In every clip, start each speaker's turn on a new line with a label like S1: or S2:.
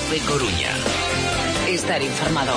S1: COPE Coruña. Estar informado.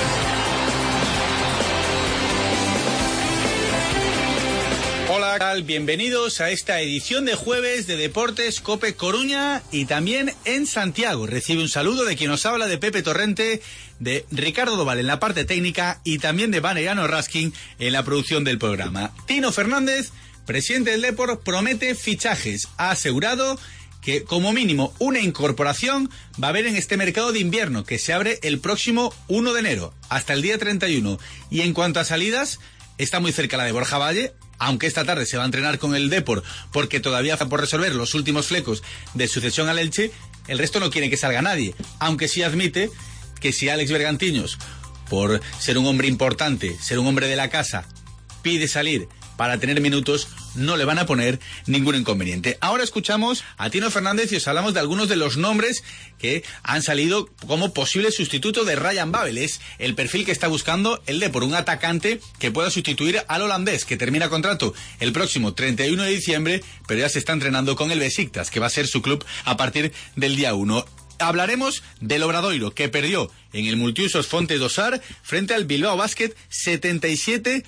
S2: Hola, ¿qué tal? Bienvenidos a esta edición de jueves de Deportes COPE Coruña y también en Santiago. Recibe un saludo de quien nos habla, de Pepe Torrente, de Ricardo Doval en la parte técnica y también de Valeriano Raskin en la producción del programa. Tino Fernández, presidente del Depor, promete fichajes. Ha asegurado que como mínimo una incorporación va a haber en este mercado de invierno que se abre el próximo 1 de enero hasta el día 31. Y en cuanto a salidas, está muy cerca la de Borja Valle, aunque esta tarde se va a entrenar con el Depor porque todavía está por resolver los últimos flecos de sucesión al Elche. El resto no quiere que salga nadie, aunque sí admite que si Alex Bergantiños, por ser un hombre importante, ser un hombre de la casa, pide salir para tener minutos, no le van a poner ningún inconveniente. Ahora escuchamos a Tino Fernández y os hablamos de algunos de los nombres que han salido como posible sustituto de Ryan Babel. Es el perfil que está buscando el Depor, un atacante que pueda sustituir al holandés, que termina contrato el próximo 31 de diciembre, pero ya se está entrenando con el Besiktas, que va a ser su club a partir del día 1. Hablaremos del Obradoiro, que perdió en el Multiusos Fonte Dosar frente al Bilbao Basket 77-83.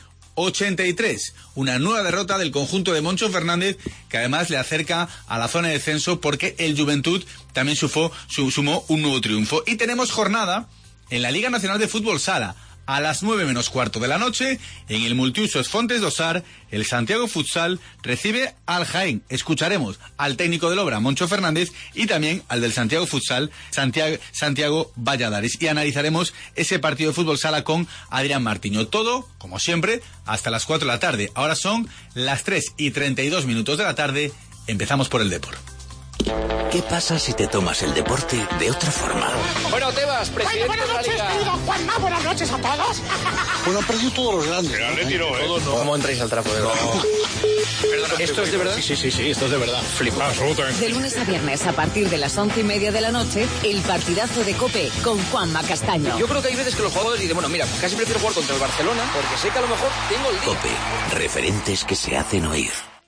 S2: Una nueva derrota del conjunto de Moncho Fernández, que además le acerca a la zona de descenso porque el Juventud también sumó un nuevo triunfo. Y tenemos jornada en la Liga Nacional de Fútbol Sala. A las 9 menos cuarto de la noche, en el Multiusos Fontes Dosar, el Santiago Futsal recibe al Jaén. Escucharemos al técnico del Obra, Moncho Fernández, y también al del Santiago Futsal, Santiago Valladares. Y analizaremos ese partido de fútbol sala con Adrián Martiño. Todo, como siempre, hasta las 4 de la tarde. Ahora son las 3:32 de la tarde. Empezamos por el Depor.
S1: ¿Qué pasa si te tomas el deporte de otra forma?
S3: Bueno, Tebas, presidente
S4: buenas noches,
S3: de la Liga.
S4: querido Juanma, buenas noches a todos.
S5: Bueno, han perdido todos los grandes.
S6: Pero le tiró,
S3: Todos no. ¿Cómo entráis al trapo de verdad?
S2: Perdona,
S3: ¿Esto es de verdad?
S5: Sí, esto es de verdad.
S3: Flipo.
S6: Absolutamente.
S7: De lunes a viernes a partir de las 11:30 de la noche, el partidazo de COPE con Juanma Castaño.
S3: Yo creo que hay veces que los jugadores dicen, bueno, mira, casi prefiero jugar contra el Barcelona porque sé que a lo mejor tengo el día.
S1: COPE, referentes que se hacen oír.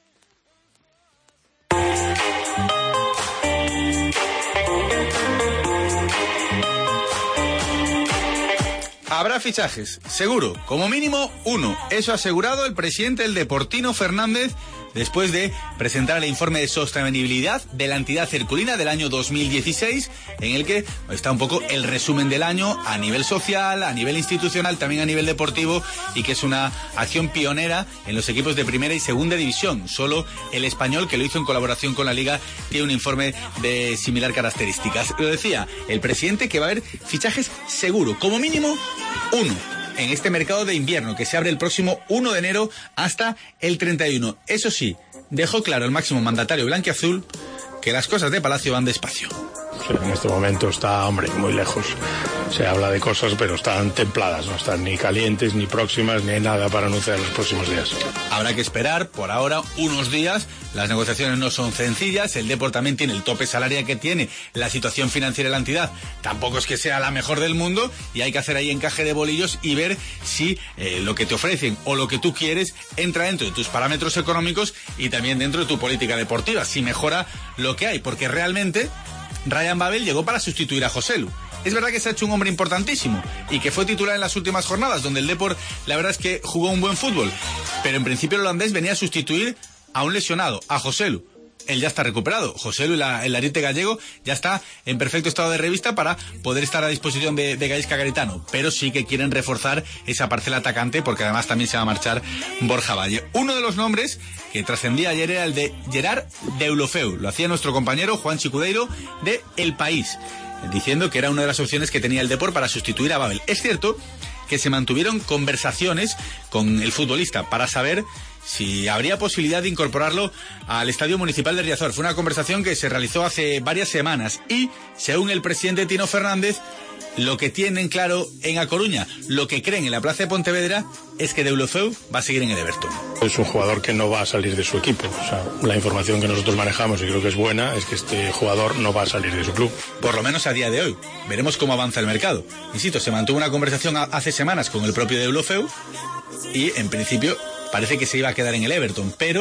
S2: Habrá fichajes, seguro, como mínimo uno. Eso ha asegurado el presidente del Depor, Tino Fernández, después de presentar el informe de sostenibilidad de la entidad herculina del año 2016, en el que está un poco el resumen del año a nivel social, a nivel institucional, también a nivel deportivo, y que es una acción pionera en los equipos de primera y segunda división. Solo el Español, que lo hizo en colaboración con la Liga, tiene un informe de similar características. Lo decía el presidente, que va a haber fichajes seguro, como mínimo uno, en este mercado de invierno que se abre el próximo 1 de enero hasta el 31. Eso sí, dejó claro el máximo mandatario blanquiazul que las cosas de Palacio van despacio.
S6: En este momento está, hombre, muy lejos. Se habla de cosas, pero están templadas, no están ni calientes, ni próximas, ni nada para anunciar los próximos días.
S2: Habrá que esperar, por ahora, unos días. Las negociaciones no son sencillas. El Depor también tiene el tope salarial que tiene. La situación financiera de la entidad tampoco es que sea la mejor del mundo, y hay que hacer ahí encaje de bolillos y ver si lo que te ofrecen o lo que tú quieres entra dentro de tus parámetros económicos y también dentro de tu política deportiva, si mejora lo que hay, porque realmente Ryan Babel llegó para sustituir a Joselu. Es verdad que se ha hecho un hombre importantísimo y que fue titular en las últimas jornadas, donde el Depor, la verdad es que jugó un buen fútbol. Pero en principio el holandés venía a sustituir a un lesionado, a Joselu. Él ya está recuperado. Joselu, el ariete gallego, ya está en perfecto estado de revista para poder estar a disposición de Gaisca Garitano. Pero sí que quieren reforzar esa parcela atacante, porque además también se va a marchar Borja Valle. Uno de los nombres que trascendía ayer era el de Gerard Deulofeu. Lo hacía nuestro compañero Juan Chicudeiro de El País, diciendo que era una de las opciones que tenía el Depor para sustituir a Babel. Es cierto que se mantuvieron conversaciones con el futbolista para saber si habría posibilidad de incorporarlo al Estadio Municipal de Riazor. Fue una conversación que se realizó hace varias semanas y, según el presidente Tino Fernández, lo que tienen claro en A Coruña, lo que creen en la plaza de Pontevedra, es que Deulofeu va a seguir en el Everton.
S6: Es un jugador que no va a salir de su equipo. O sea, la información que nosotros manejamos, y creo que es buena, es que este jugador no va a salir de su club.
S2: Por lo menos a día de hoy. Veremos cómo avanza el mercado. Insisto, se mantuvo una conversación hace semanas con el propio Deulofeu y, en principio, parece que se iba a quedar en el Everton, pero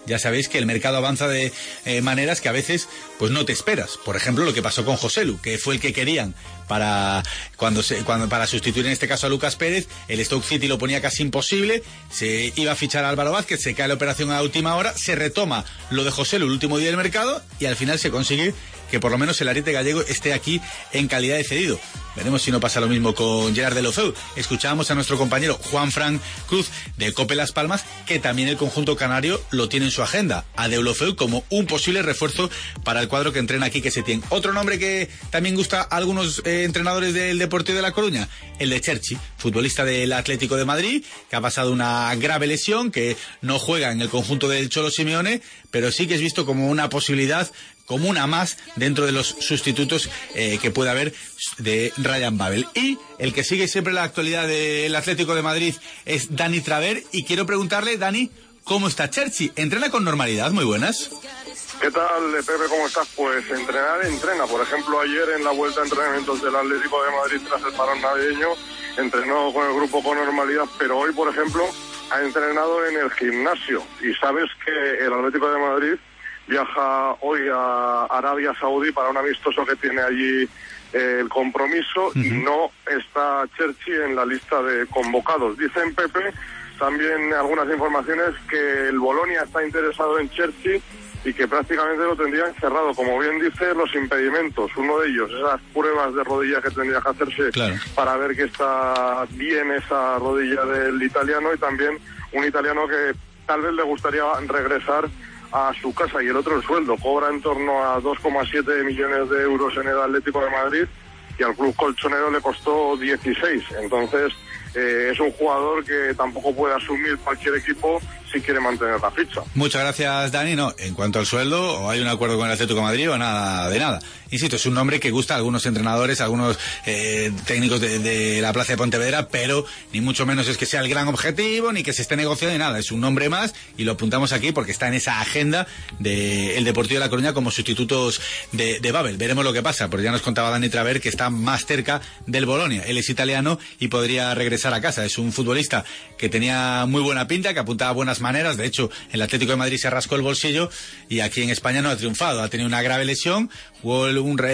S2: ya sabéis que el mercado avanza de maneras que a veces pues no te esperas. Por ejemplo, lo que pasó con Joselu, que fue el que querían para sustituir en este caso a Lucas Pérez. El Stoke City lo ponía casi imposible, se iba a fichar a Álvaro Vázquez, se cae la operación a última hora, se retoma lo de Joselu el último día del mercado y al final se consigue que por lo menos el ariete gallego esté aquí en calidad de cedido. Veremos si no pasa lo mismo con Gerard Deulofeu. Escuchábamos a nuestro compañero Juanfran Cruz de COPE Las Palmas, que también el conjunto canario lo tiene en su agenda, a Deulofeu como un posible refuerzo para el cuadro que entrena aquí, que Setién. Otro nombre que también gusta a algunos entrenadores del Deportivo de La Coruña, el de Cherchi, futbolista del Atlético de Madrid, que ha pasado una grave lesión, que no juega en el conjunto del Cholo Simeone, pero sí que es visto como una posibilidad, como una más dentro de los sustitutos que puede haber de Ryan Babel. Y el que sigue siempre la actualidad del Atlético de Madrid es Dani Traver, y quiero preguntarle, Dani, ¿cómo está Cherchi? ¿Entrena con normalidad? Muy buenas.
S8: ¿Qué tal, Pepe? ¿Cómo estás? Pues entrena. Por ejemplo, ayer en la vuelta a entrenamientos del Atlético de Madrid tras el parón navideño, entrenó con el grupo con normalidad, pero hoy, por ejemplo, ha entrenado en el gimnasio. Y sabes que el Atlético de Madrid viaja hoy a Arabia Saudí para un amistoso que tiene allí el compromiso, y no está Cherchi en la lista de convocados. Dicen, Pepe, también algunas informaciones que el Bolonia está interesado en Cherchi y que prácticamente lo tendrían cerrado. Como bien dice, los impedimentos, uno de ellos, esas pruebas de rodilla que tendría que hacerse para ver que está bien esa rodilla del italiano, y también un italiano que tal vez le gustaría regresar a su casa, y el otro el sueldo. Cobra en torno a 2,7 millones de euros en el Atlético de Madrid y al club colchonero le costó 16. Entonces es un jugador que tampoco puede asumir cualquier equipo si quiere mantener la ficha.
S2: Muchas gracias, Dani. No, en cuanto al sueldo, o hay un acuerdo con el Atlético de Madrid o nada de nada. Insisto, es un nombre que gusta a algunos entrenadores, a algunos técnicos de la Plaza de Pontevedra, pero ni mucho menos es que sea el gran objetivo, ni que se esté negociando ni nada. Es un nombre más y lo apuntamos aquí porque está en esa agenda del Deportivo de La Coruña como sustitutos de Babel. Veremos lo que pasa, porque ya nos contaba Dani Traver que está más cerca del Bolonia. Él es italiano y podría regresar a casa. Es un futbolista que tenía muy buena pinta, que apuntaba buenas maneras. De hecho, el Atlético de Madrid se rascó el bolsillo y aquí en España no ha triunfado. Ha tenido una grave lesión, jugó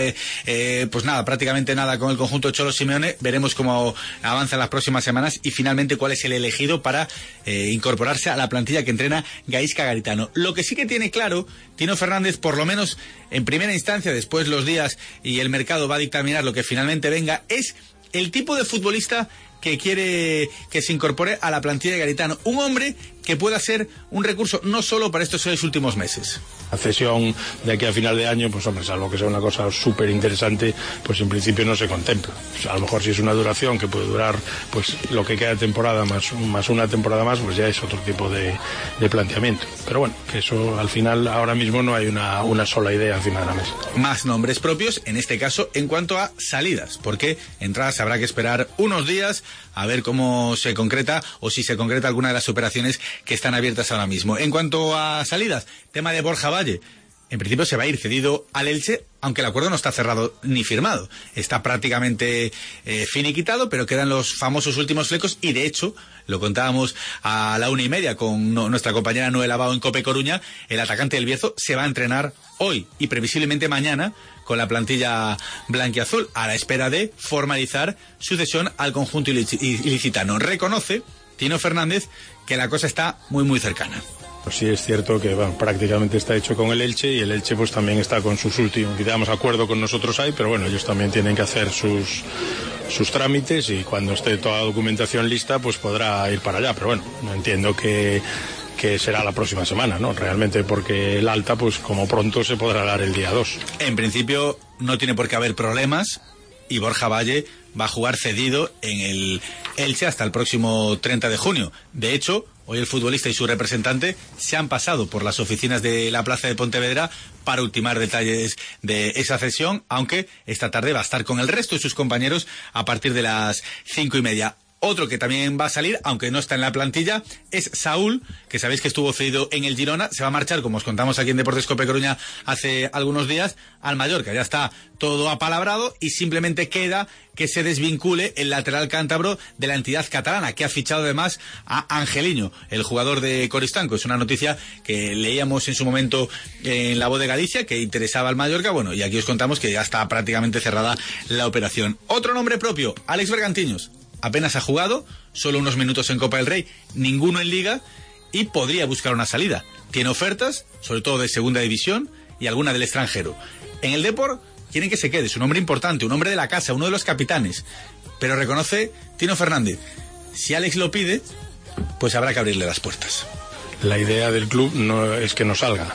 S2: pues nada, prácticamente nada con el conjunto de Cholo Simeone. Veremos cómo avanzan las próximas semanas y finalmente cuál es el elegido para incorporarse a la plantilla que entrena Gaizka Garitano. Lo que sí que tiene claro Tino Fernández, por lo menos en primera instancia, después los días y el mercado va a dictaminar lo que finalmente venga, es el tipo de futbolista que quiere que se incorpore a la plantilla de Garitano. Un hombre que pueda ser un recurso no solo para estos 6 últimos meses.
S6: La cesión de aquí a final de año, pues hombre, salvo que sea una cosa súper interesante, pues en principio no se contempla. O sea, a lo mejor si es una duración que puede durar pues lo que queda de temporada más una temporada más, pues ya es otro tipo de planteamiento. Pero bueno, que eso al final ahora mismo no hay una sola idea encima de la mesa.
S2: Más nombres propios, en este caso en cuanto a salidas, porque entradas habrá que esperar unos días a ver cómo se concreta o si se concreta alguna de las operaciones que están abiertas ahora mismo. En cuanto a salidas, tema de Borja Valle, en principio se va a ir cedido al Elche, aunque el acuerdo no está cerrado ni firmado. Está prácticamente finiquitado, pero quedan los famosos últimos flecos y de hecho, lo contábamos a la 1:30 con nuestra compañera Noel Abao en COPE Coruña, el atacante del Bierzo se va a entrenar hoy y previsiblemente mañana con la plantilla blanquiazul, a la espera de formalizar su cesión al conjunto ilicitano. Reconoce Tino Fernández que la cosa está muy muy cercana.
S6: Pues sí, es cierto que prácticamente está hecho con el Elche, y el Elche pues también está con sus últimos, digamos, acuerdo con nosotros hay, pero bueno, ellos también tienen que hacer sus trámites y cuando esté toda la documentación lista pues podrá ir para allá, pero bueno, entiendo que será la próxima semana, ¿no? Realmente, porque el alta pues como pronto se podrá dar el día 2.
S2: En principio no tiene por qué haber problemas y Borja Valle va a jugar cedido en el Elche hasta el próximo 30 de junio. De hecho, hoy el futbolista y su representante se han pasado por las oficinas de la Plaza de Pontevedra para ultimar detalles de esa cesión, aunque esta tarde va a estar con el resto de sus compañeros a partir de las 5:30. Otro que también va a salir, aunque no está en la plantilla, es Saúl, que sabéis que estuvo cedido en el Girona. Se va a marchar, como os contamos aquí en Deportes Cope Coruña hace algunos días, al Mallorca. Ya está todo apalabrado y simplemente queda que se desvincule el lateral cántabro de la entidad catalana, que ha fichado además a Angeliño, el jugador de Coristanco. Es una noticia que leíamos en su momento en La Voz de Galicia, que interesaba al Mallorca. Bueno, y aquí os contamos que ya está prácticamente cerrada la operación. Otro nombre propio, Alex Bergantiños. Apenas ha jugado, solo unos minutos en Copa del Rey, ninguno en Liga, y podría buscar una salida. Tiene ofertas, sobre todo de segunda división, y alguna del extranjero. En el Depor quieren que se quede, es un hombre importante, un hombre de la casa, uno de los capitanes. Pero reconoce Tino Fernández, si Alex lo pide, pues habrá que abrirle las puertas.
S6: La idea del club no es que no salga.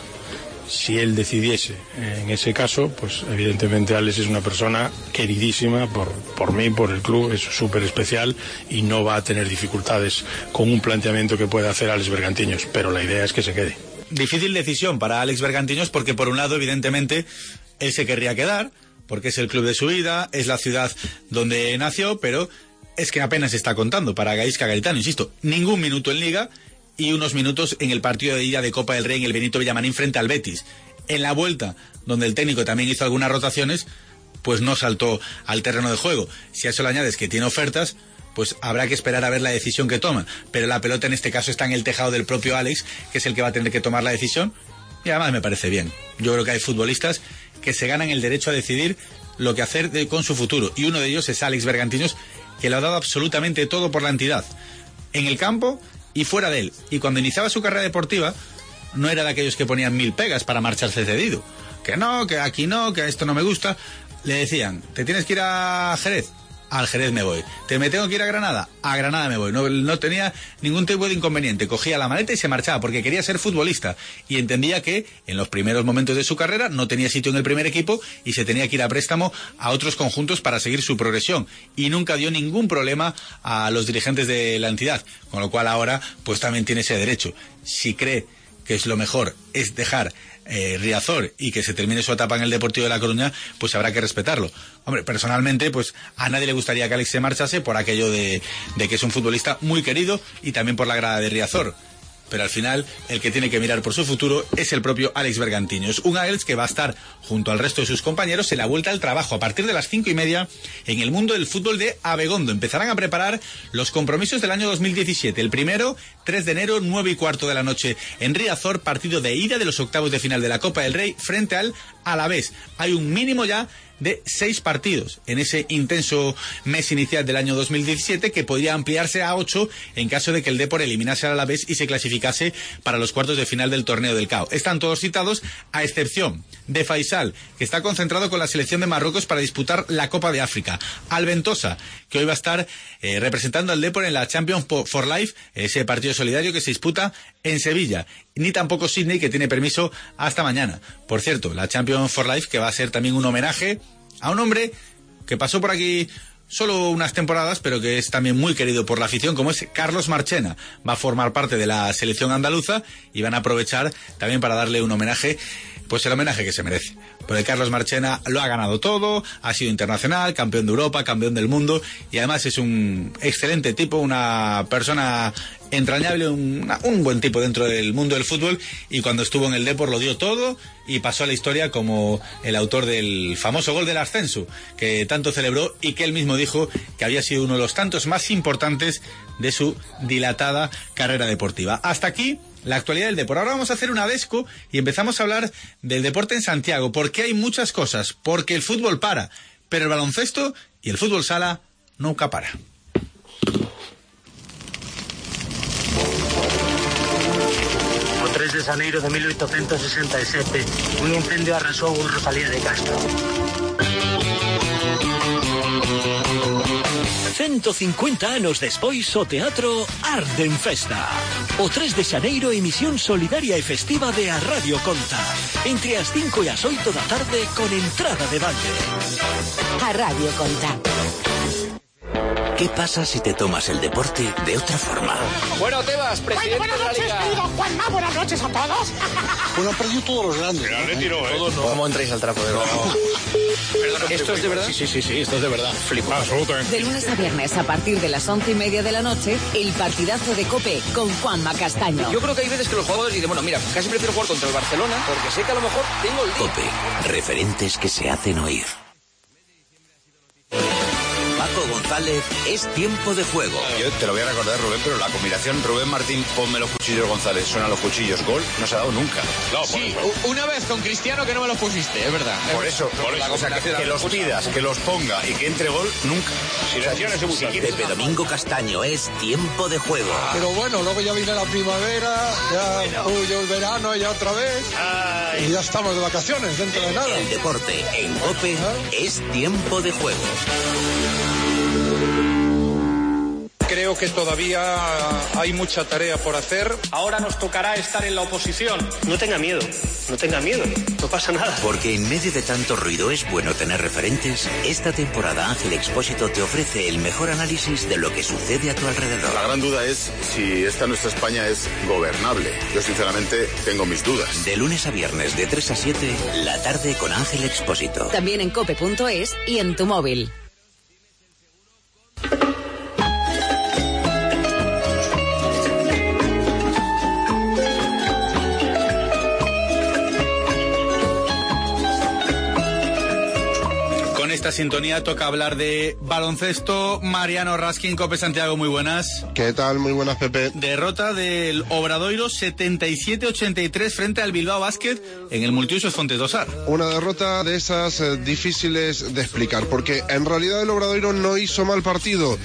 S6: Si él decidiese en ese caso, pues evidentemente Alex es una persona queridísima por mí, por el club, es súper especial y no va a tener dificultades con un planteamiento que pueda hacer Alex Bergantiños, pero la idea es que se quede.
S2: Difícil decisión para Alex Bergantiños porque por un lado evidentemente él se querría quedar, porque es el club de su vida, es la ciudad donde nació, pero es que apenas está contando para Gaizka Garitano, insisto, ningún minuto en Liga y unos minutos en el partido de ida de Copa del Rey en el Benito Villamarín frente al Betis. En la vuelta, donde el técnico también hizo algunas rotaciones, pues no saltó al terreno de juego. Si a eso le añades que tiene ofertas, pues habrá que esperar a ver la decisión que toma. Pero la pelota en este caso está en el tejado del propio Alex, que es el que va a tener que tomar la decisión. Y además me parece bien. Yo creo que hay futbolistas que se ganan el derecho a decidir lo que hacer con su futuro. Y uno de ellos es Alex Bergantiños, que lo ha dado absolutamente todo por la entidad. En el campo y fuera de él. Y cuando iniciaba su carrera deportiva, no era de aquellos que ponían 1000 pegas para marcharse cedido. Que no, que aquí no, que a esto no me gusta. Le decían, ¿te tienes que ir a Jerez? Al Jerez me voy. ¿Te me tengo que ir a Granada? A Granada me voy. No tenía ningún tipo de inconveniente. Cogía la maleta y se marchaba porque quería ser futbolista. Y entendía que en los primeros momentos de su carrera no tenía sitio en el primer equipo y se tenía que ir a préstamo a otros conjuntos para seguir su progresión. Y nunca dio ningún problema a los dirigentes de la entidad. Con lo cual ahora pues también tiene ese derecho. Si cree que es lo mejor es dejar Riazor y que se termine su etapa en el Deportivo de La Coruña, pues habrá que respetarlo. Hombre, personalmente, pues a nadie le gustaría que Alex se marchase por aquello de que es un futbolista muy querido y también por la grada de Riazor. Pero al final, el que tiene que mirar por su futuro es el propio Alex Bergantiños. Un Alex que va a estar junto al resto de sus compañeros en la vuelta al trabajo a partir de las 5:30 en el mundo del fútbol de Abegondo. Empezarán a preparar los compromisos del año 2017. El primero, 3 de enero, 9:15 de la noche en Riazor, partido de ida de los octavos de final de la Copa del Rey frente al Alavés. Hay un mínimo ya de 6 partidos en ese intenso mes inicial del año 2017 que podría ampliarse a 8 en caso de que el Depor eliminase al Alavés y se clasificase para los cuartos de final del torneo del CAO. Están todos citados a excepción de Faisal, que está concentrado con la selección de Marruecos para disputar la Copa de África. Alventosa, que hoy va a estar representando al Depor en la Champions for Life, ese partido solidario que se disputa en Sevilla. Ni tampoco Sidney, que tiene permiso hasta mañana. Por cierto, la Champions for Life, que va a ser también un homenaje a un hombre que pasó por aquí solo unas temporadas, pero que es también muy querido por la afición, como es Carlos Marchena. Va a formar parte de la selección andaluza y van a aprovechar también para darle un homenaje, pues el homenaje que se merece. Porque Carlos Marchena lo ha ganado todo, ha sido internacional, campeón de Europa, campeón del mundo, y además es un excelente tipo, una persona entrañable, un buen tipo dentro del mundo del fútbol, y cuando estuvo en el Depor lo dio todo y pasó a la historia como el autor del famoso gol del ascenso, que tanto celebró y que él mismo dijo que había sido uno de los tantos más importantes de su dilatada carrera deportiva. Hasta aquí la actualidad del Depor. Ahora vamos a hacer una desco y empezamos a hablar del deporte en Santiago, porque hay muchas cosas, porque el fútbol para, pero el baloncesto y el fútbol sala nunca para.
S9: O 3 de xaneiro de 1867, un incendio arrasou Rosalía de Castro.
S10: 150 anos despois, o teatro arde en festa. O 3 de xaneiro, emisión solidaria e festiva de A Radio Conta. Entre as 5 e as 8 da tarde, con entrada de balde.
S7: A Radio Conta.
S1: ¿Qué pasa si te tomas el deporte de otra forma?
S3: Bueno, Tebas, presidente
S4: Buenas noches,
S3: de la
S4: querido
S3: Liga.
S4: Juanma, buenas noches a todos.
S5: Bueno, han perdido todos los grandes.
S3: Todos no. ¿Cómo entráis al trapo de verdad? ¿Esto es de verdad?
S5: Sí, esto es de verdad.
S3: Flipo.
S7: De lunes a viernes a partir de las 11:30 de la noche, el partidazo de COPE con Juanma Castaño.
S3: Yo creo que hay veces que los jugadores dicen, bueno, mira, casi prefiero jugar contra el Barcelona porque sé que a lo mejor tengo el día.
S1: COPE, referentes que se hacen oír. Paco González, es tiempo de juego.
S11: Yo te lo voy a recordar, Rubén, pero la combinación Rubén Martín, ponme los cuchillos González, suenan los cuchillos, gol, no se ha dado nunca.
S12: No, sí, una vez con Cristiano que no me los pusiste, es verdad.
S11: Por eso, o sea, que los pidas, que los ponga y que entre gol, nunca.
S1: Pepe Domingo Castaño, es tiempo de juego.
S5: Pero bueno, luego ya viene la primavera, ya huyó el verano, ya otra vez. Y ya estamos de vacaciones, dentro de nada.
S1: El deporte en COPE es tiempo de juego.
S13: Creo que todavía hay mucha tarea por hacer.
S14: Ahora nos tocará estar en la oposición.
S15: No tenga miedo, no pasa nada.
S1: Porque en medio de tanto ruido es bueno tener referentes. Esta temporada Ángel Expósito te ofrece el mejor análisis de lo que sucede a tu alrededor.
S16: La gran duda es si esta nuestra España es gobernable. Yo sinceramente tengo mis dudas.
S1: De lunes a viernes de 3 a 7, la tarde con Ángel Expósito.
S7: También en cope.es y en tu móvil.
S2: Esta sintonía toca hablar de baloncesto. Mariano Raskin, COPE Santiago, muy buenas.
S17: ¿Qué tal? Muy buenas, Pepe.
S2: Derrota del Obradoiro 77-83 frente al Bilbao Basket en el multiusos Fontedosar.
S17: Una derrota de esas difíciles de explicar, porque en realidad el Obradoiro no hizo mal partido.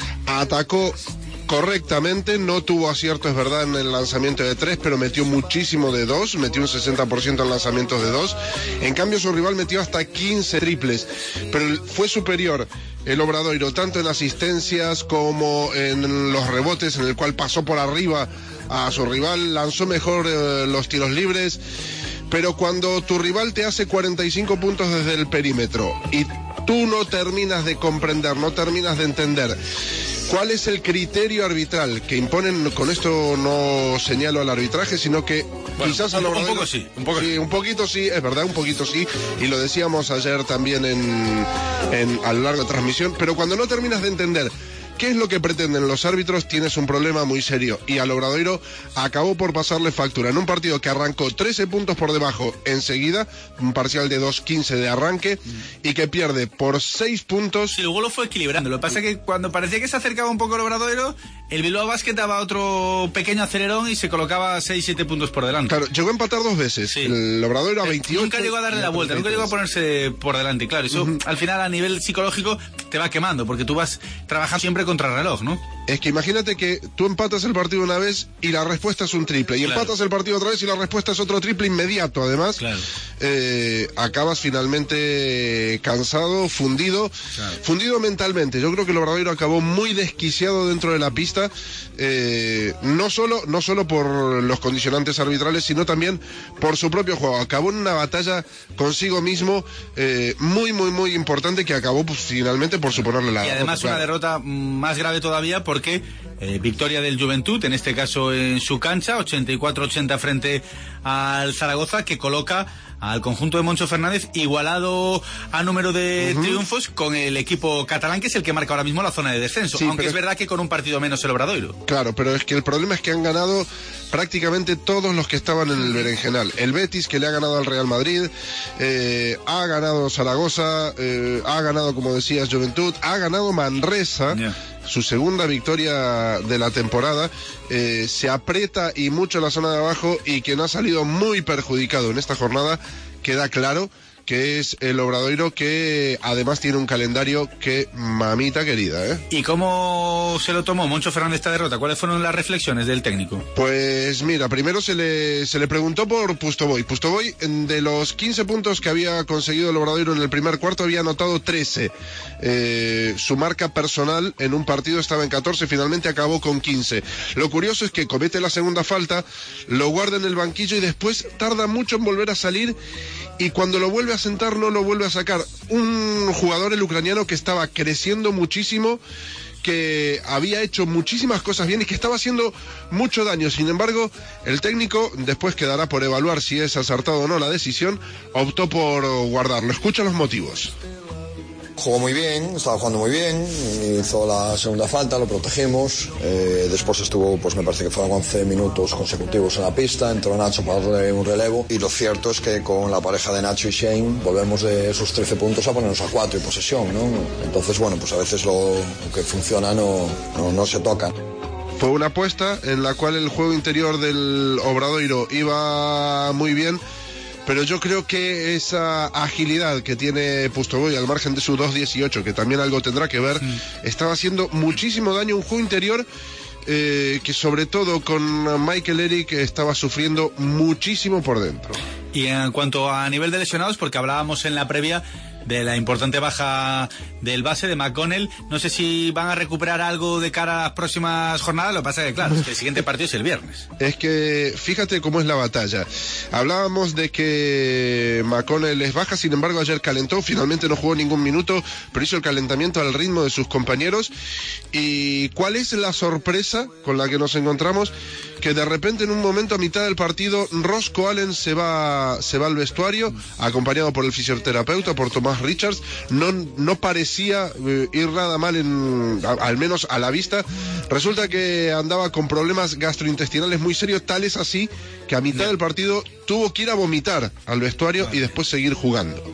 S17: Atacó correctamente, no tuvo acierto, es verdad, en el lanzamiento de 3, pero metió muchísimo de 2, metió un 60% en lanzamientos de 2. En cambio, su rival metió hasta 15 triples, pero fue superior el Obradoiro, tanto en asistencias como en los rebotes, en el cual pasó por arriba a su rival, lanzó mejor los tiros libres. Pero cuando tu rival te hace 45 puntos desde el perímetro y tú no terminas de comprender, no terminas de entender cuál es el criterio arbitral que imponen, con esto no señalo al arbitraje, sino que quizás al Obradoiro...
S2: Un poco sí, un poco
S17: sí. Un poquito sí, es verdad, un poquito sí, y lo decíamos ayer también a lo largo de transmisión, pero cuando no terminas de entender qué es lo que pretenden los árbitros, tienes un problema muy serio. Y al Obradoiro acabó por pasarle factura en un partido que arrancó 13 puntos por debajo enseguida, un parcial de 2-15 de arranque, y que pierde por 6 puntos.
S2: Y luego lo fue equilibrando. Lo que pasa es que cuando parecía que se acercaba un poco el Obradoiro, el Bilbao Basket daba otro pequeño acelerón y se colocaba 6-7 puntos por delante.
S17: Claro, llegó a empatar 2 veces. Sí. El Obradoiro a 28.
S2: Nunca llegó a darle la vuelta, nunca llegó a ponerse por delante. Claro, eso al final a nivel psicológico te va quemando, porque tú vas trabajando siempre contra reloj, ¿no?
S17: Es que imagínate que tú empatas el partido una vez y la respuesta es un triple, y empatas el partido otra vez y la respuesta es otro triple inmediato, además. Claro. Acabas finalmente cansado, fundido, fundido mentalmente. Yo creo que el Obradoiro acabó muy desquiciado dentro de la pista, no solo por los condicionantes arbitrales, sino también por su propio juego. Acabó en una batalla consigo mismo muy importante, que acabó pues, finalmente por suponerle la...
S2: Y además una derrota más grave todavía, porque victoria del Juventud, en este caso en su cancha, 84-80 frente al Zaragoza, que coloca al conjunto de Moncho Fernández igualado a número de triunfos con el equipo catalán, que es el que marca ahora mismo la zona de descenso, sí, aunque es verdad que con un partido menos el Obradoiro.
S17: Claro, pero es que el problema es que han ganado prácticamente todos los que estaban en el berenjenal. El Betis, que le ha ganado al Real Madrid, ha ganado Zaragoza, ha ganado, como decías, Juventud, ha ganado Manresa, su segunda victoria de la temporada. Se aprieta y mucho la zona de abajo, y quien ha salido muy perjudicado en esta jornada, queda claro que es el Obradoiro, que además tiene un calendario que mamita querida, ¿eh?
S2: ¿Y cómo se lo tomó Moncho Fernández esta derrota? ¿Cuáles fueron las reflexiones del técnico?
S17: Pues mira, primero se le preguntó por Pustovoy. Pustovoy, de los 15 puntos que había conseguido el Obradoiro en el primer cuarto, había anotado 13. Su marca personal en un partido estaba en 14, finalmente acabó con 15. Lo curioso es que comete la segunda falta, lo guarda en el banquillo y después tarda mucho en volver a salir, y cuando lo vuelve a sentar no lo vuelve a sacar. Un jugador, el ucraniano, que estaba creciendo muchísimo, que había hecho muchísimas cosas bien y que estaba haciendo mucho daño. Sin embargo, el técnico, después quedará por evaluar si es acertado o no la decisión, optó por guardarlo. Escucha los motivos.
S18: Jugó muy bien, estaba jugando muy bien, hizo la segunda falta, lo protegimos, después estuvo, pues me parece que fueron 11 minutos consecutivos en la pista, entró Nacho para darle un relevo, y lo cierto es que con la pareja de Nacho y Shane volvemos de esos 13 puntos a ponernos a 4 y posesión, ¿no? Entonces, bueno, pues a veces lo que funciona no se toca.
S17: Fue una apuesta en la cual el juego interior del Obradoiro iba muy bien, pero yo creo que esa agilidad que tiene Pustovoy al margen de su 2.18, que también algo tendrá que ver, estaba haciendo muchísimo daño a un juego interior que sobre todo con Michael Eric estaba sufriendo muchísimo por dentro.
S2: Y en cuanto a nivel de lesionados, porque hablábamos en la previa de la importante baja del base de McConnell, no sé si van a recuperar algo de cara a las próximas jornadas. Lo que pasa es que, claro, es que el siguiente partido es el viernes.
S17: Es que fíjate cómo es la batalla. Hablábamos de que McConnell es baja, sin embargo ayer calentó, finalmente no jugó ningún minuto, pero hizo el calentamiento al ritmo de sus compañeros. ¿Y cuál es la sorpresa con la que nos encontramos? Que de repente en un momento a mitad del partido Roscoe Allen se va al vestuario, acompañado por el fisioterapeuta, por Tomás Richards. No parecía ir nada mal, al menos a la vista. Resulta que andaba con problemas gastrointestinales muy serios, tales así que a mitad del partido tuvo que ir a vomitar al vestuario y después seguir jugando.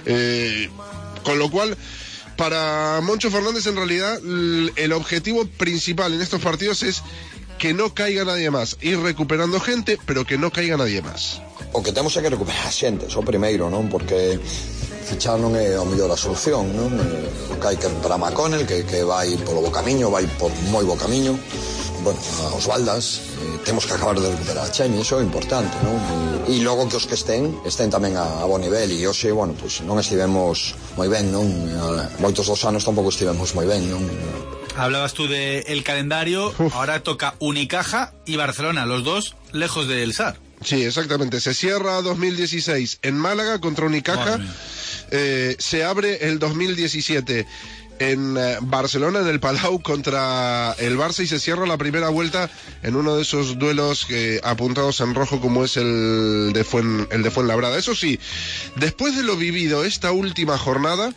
S17: Con lo cual, para Moncho Fernández, en realidad el objetivo principal en estos partidos es que no caiga nadie más, ir recuperando gente, pero que no caiga nadie más.
S18: O que temos que recuperar xente, eso primeiro, non? Porque fichar non é a mellor a solución, non? O que hai que recuperar McConnell, que vai polo bo camiño, vai por moi bo camiño. Bueno, os Baldas, temos que acabar de recuperar a Chemi, iso é importante, non? E logo que os que estén tamén a bo nivel, e hoxe, bueno, pues non estivemos moi ben, non? Moitos dos anos tampouco estivemos moi ben, non?
S2: Hablabas tú del calendario, ahora toca Unicaja y Barcelona, los dos lejos del SAR.
S17: Sí, exactamente, se cierra 2016 en Málaga contra Unicaja, se abre el 2017 en Barcelona, en el Palau, contra el Barça, y se cierra la primera vuelta en uno de esos duelos apuntados en rojo como es el de Fuenlabrada. Eso sí, después de lo vivido esta última jornada,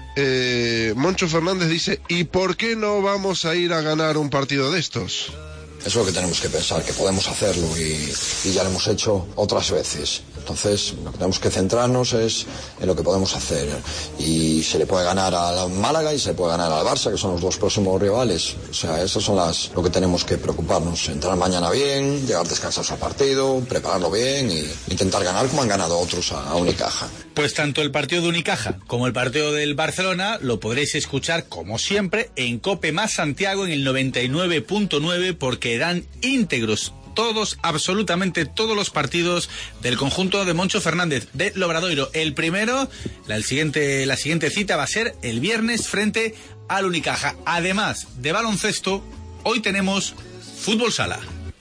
S17: Moncho Fernández dice, ¿y por qué no vamos a ir a ganar un partido de estos?
S18: Eso es lo que tenemos que pensar, que podemos hacerlo y ya lo hemos hecho otras veces. Entonces, lo que tenemos que centrarnos es en lo que podemos hacer. Y se le puede ganar a Málaga y se le puede ganar al Barça, que son los dos próximos rivales. O sea, esas son lo que tenemos que preocuparnos. Entrar mañana bien, llegar descansados al partido, prepararlo bien e intentar ganar como han ganado otros a Unicaja.
S2: Pues tanto el partido de Unicaja como el partido del Barcelona lo podréis escuchar, como siempre, en COPE más Santiago en el 99.9, porque dan íntegros todos, absolutamente todos los partidos del conjunto de Moncho Fernández de Obradoiro. El primero, la siguiente cita va a ser el viernes frente al Unicaja. Además de baloncesto, hoy tenemos fútbol sala.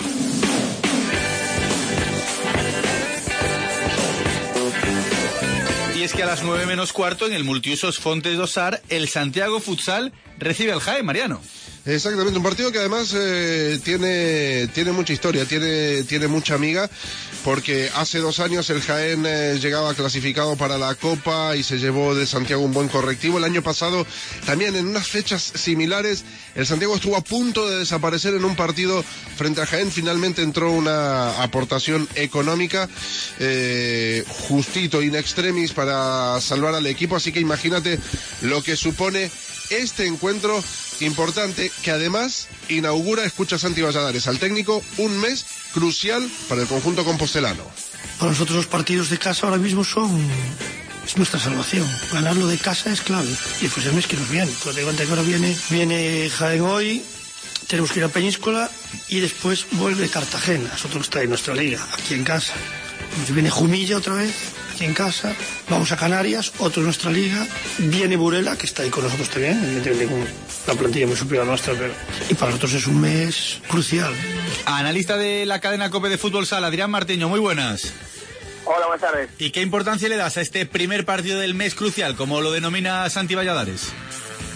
S2: Y es que a las 9 menos cuarto en el multiusos Fontes do Sar, el Santiago Futsal recibe al Jaén, Mariano.
S17: Exactamente, un partido que además tiene mucha historia, tiene mucha amiga, porque hace 2 años el Jaén llegaba clasificado para la Copa y se llevó de Santiago un buen correctivo. El año pasado, también en unas fechas similares, el Santiago estuvo a punto de desaparecer en un partido frente a Jaén. Finalmente entró una aportación económica, justito, in extremis, para salvar al equipo. Así que imagínate lo que supone este encuentro importante, que además inaugura, escucha Santi Valladares al técnico, un mes crucial para el conjunto compostelano.
S19: Para nosotros los partidos de casa ahora mismo es nuestra salvación. Ganarlo de casa es clave. Y después el mes que nos viene. Pues de cuenta que ahora viene Jaén hoy, tenemos que ir a Peñíscola y después vuelve Cartagena, es otro que está en nuestra liga, aquí en casa. Pues viene Jumilla otra vez, aquí en casa, vamos a Canarias, otro en nuestra liga, viene Burela, que está ahí con nosotros también, evidentemente con la plantilla muy superior a nuestra, pero... y para nosotros es un mes crucial.
S2: Analista de la cadena COPE de Fútbol Sala, Adrián Martiño, muy buenas.
S20: Hola, buenas tardes.
S2: ¿Y qué importancia le das a este primer partido del mes crucial, como lo denomina Santi Valladares?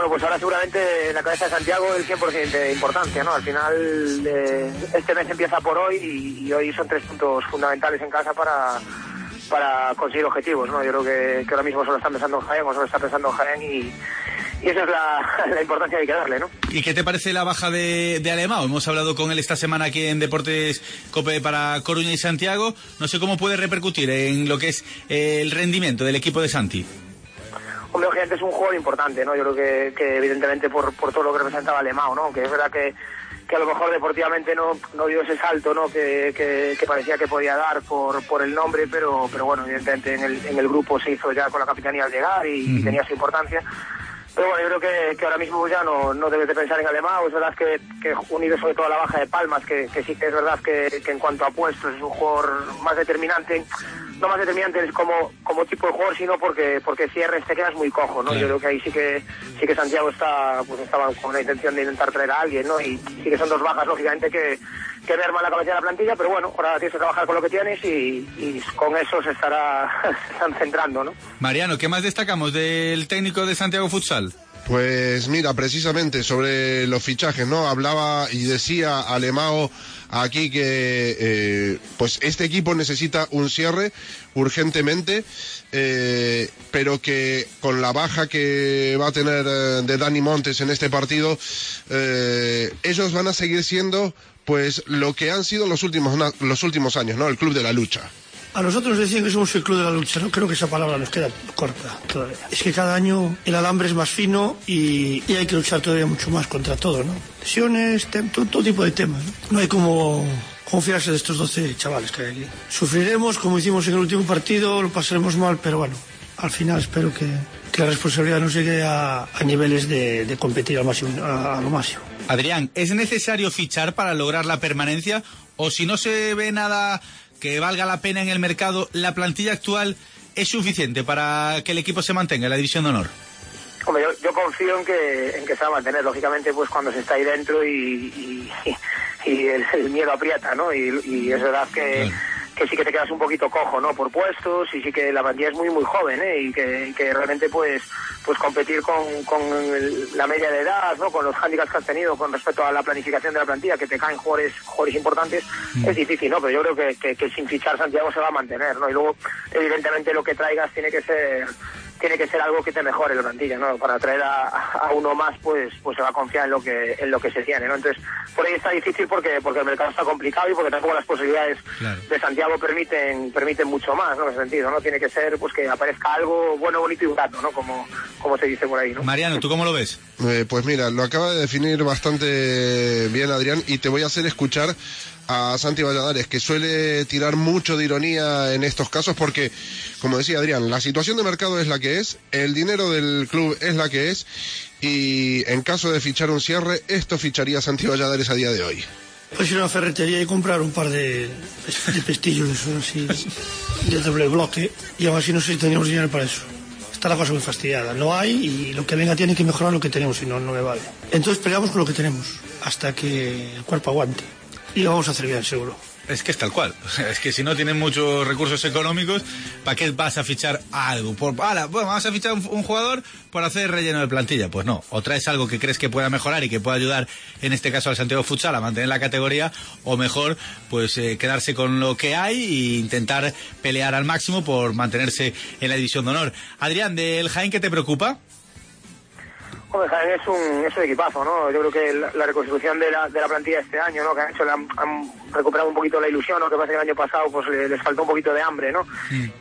S20: Bueno, pues ahora seguramente en la cabeza de Santiago el 100% de importancia, ¿no? Al final este mes empieza por hoy y hoy son 3 puntos fundamentales en casa para conseguir objetivos, ¿no? Yo creo que ahora mismo solo están pensando en Jaén o solo está pensando en Jaén y esa es la importancia que hay que darle, ¿no?
S2: ¿Y qué te parece la baja de Alemão? Hemos hablado con él esta semana aquí en Deportes COPE para Coruña y Santiago. No sé cómo puede repercutir en lo que es el rendimiento del equipo de Santi.
S20: Hombre, obviamente es un jugador importante, ¿no? Yo creo que evidentemente por todo lo que representaba Alemão, ¿no? Que es verdad que a lo mejor deportivamente no dio ese salto, ¿no? Que parecía que podía dar por el nombre, pero bueno, evidentemente en el grupo se hizo ya con la capitanía al llegar y tenía su importancia. Pero bueno, yo creo que ahora mismo ya no debes de pensar en Alemão. Es verdad que unido sobre todo a la baja de Palmas, que sí que es verdad que en cuanto a puestos es un jugador más determinante. No más determinante es como tipo de jugador, sino porque cierres te quedas muy cojo, ¿no? Claro. Yo creo que ahí sí que Santiago estaba con la intención de intentar traer a alguien, ¿no? Y sí que son dos bajas, lógicamente, que merman la cabeza de la plantilla, pero bueno, ahora tienes que trabajar con lo que tienes y con eso se están centrando, ¿no?
S2: Mariano, ¿qué más destacamos del técnico de Santiago Futsal?
S17: Pues mira, precisamente sobre los fichajes, ¿no? Hablaba y decía Alemão aquí que pues este equipo necesita un cierre urgentemente, pero que con la baja que va a tener de Dani Montes en este partido, ellos van a seguir siendo pues lo que han sido los últimos años, ¿no? El club de la lucha.
S19: A nosotros decían que somos el club de la lucha, ¿no? Creo que esa palabra nos queda corta todavía. Es que cada año el alambre es más fino y hay que luchar todavía mucho más contra todo, ¿no? Lesiones, todo tipo de temas, ¿no? No hay como confiarse de estos 12 chavales que hay aquí. Sufriremos, como hicimos en el último partido, lo pasaremos mal, pero bueno, al final espero que la responsabilidad nos llegue a niveles de competir a lo máximo.
S2: Adrián, ¿es necesario fichar para lograr la permanencia? O si no se ve nada que valga la pena en el mercado, ¿la plantilla actual es suficiente para que el equipo se mantenga en la división de honor?
S20: Hombre, yo confío en que se va a mantener, lógicamente, pues cuando se está ahí dentro y el miedo aprieta, ¿no? Y es verdad que sí que te quedas un poquito cojo, ¿no? Por puestos, y sí que la plantilla es muy muy joven, y que realmente pues competir con la media de edad, ¿no? Con los hándicaps que has tenido con respecto a la planificación de la plantilla, que te caen jugadores importantes, es difícil, ¿no? Pero yo creo que sin fichar Santiago se va a mantener, ¿no? Y luego, evidentemente, lo que traigas tiene que ser algo que te mejore la plantilla, ¿no? Para traer a uno más, pues se va a confiar en lo que se tiene, ¿no? Entonces, por ahí está difícil porque el mercado está complicado y porque tampoco las posibilidades de Santiago permiten mucho más, ¿no? En ese sentido, ¿no? Tiene que ser, pues, que aparezca algo bueno, bonito y barato, ¿no? Como se dice por ahí, ¿no?
S2: Mariano, ¿tú cómo lo ves?
S17: Pues mira, lo acaba de definir bastante bien Adrián, y te voy a hacer escuchar a Santi Valladares, que suele tirar mucho de ironía en estos casos porque, como decía Adrián, la situación de mercado es la que es, el dinero del club es la que es, y en caso de fichar un cierre, esto ficharía Santi Valladares a día de hoy.
S19: Pues ir a una ferretería y comprar un par de pestillos de esos así, de doble bloque, y aún así no sé si teníamos dinero para eso. Está la cosa muy fastidiada, no hay, y lo que venga tiene que mejorar lo que tenemos, si no, no me vale. Entonces peleamos con lo que tenemos, hasta que el cuerpo aguante. Y lo vamos a hacer bien, seguro.
S2: Es que es tal cual. Es que si no tienen muchos recursos económicos, ¿para qué vas a fichar algo? Bueno, vamos a fichar un jugador por hacer relleno de plantilla. Pues no. O traes algo que crees que pueda mejorar y que pueda ayudar, en este caso al Santiago Futsal, a mantener la categoría, o mejor, pues quedarse con lo que hay e intentar pelear al máximo por mantenerse en la división de honor. Adrián, ¿del Jaén qué te preocupa?
S20: Hombre, Jaén es un equipazo, ¿no? Yo creo que la reconstrucción de la plantilla este año, ¿no? Que han hecho, han recuperado un poquito la ilusión, ¿no? Que pasa que el año pasado pues les faltó un poquito de hambre, ¿no?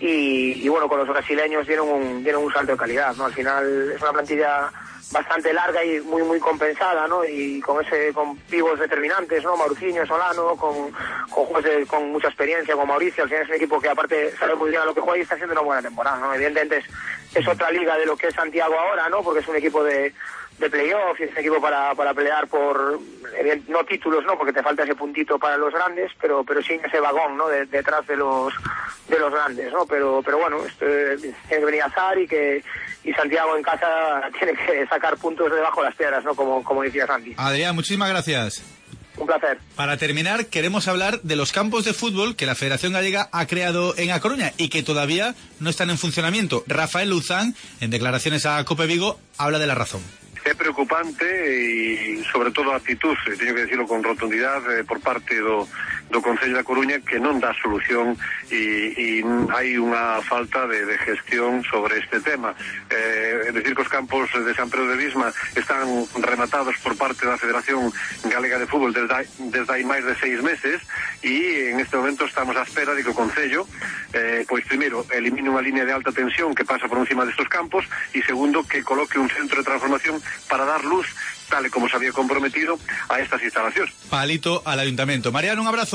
S20: Y bueno, con los brasileños dieron un salto de calidad, ¿no? Al final es una plantilla bastante larga y muy muy compensada, ¿no? Y con pivos determinantes, ¿no? Mauricinho, Solano, con jugadores con mucha experiencia, con Mauricio. Al final es un equipo que aparte sabe muy bien a lo que juega y está haciendo una buena temporada, ¿no? Evidentemente es otra liga de lo que es Santiago ahora, ¿no? Porque es un equipo de playoff y es un equipo para pelear por, no títulos, ¿no? Porque te falta ese puntito para los grandes, pero sí ese vagón, ¿no? Detrás de los grandes, ¿no? Pero bueno, tiene que venir Azar y Santiago en casa tiene que sacar puntos debajo de las piedras, ¿no? Como decía Santi.
S2: Adrián, muchísimas gracias.
S20: Un placer.
S2: Para terminar, queremos hablar de los campos de fútbol que la Federación Gallega ha creado en A Coruña y que todavía no están en funcionamiento. Rafael Luzán, en declaraciones a COPE Vigo, habla de la razón.
S8: É preocupante e, sobre todo, a actitud, teño que decirlo con rotundidade, por parte do Concello da Coruña, que non dá solución e hai unha falta de gestión sobre este tema. É dicir que os campos de San Pedro de Visma están rematados por parte da Federación Galega de Fútbol desde hai máis de 6 meses e en este momento estamos á espera de que o Concello pois primeiro elimine unha línea de alta tensión que pasa por encima destes campos e segundo que coloque un centro de transformación para dar luz, tal e como se había comprometido, a estas instalacións.
S2: Palito al ayuntamiento. Mariano, un abrazo.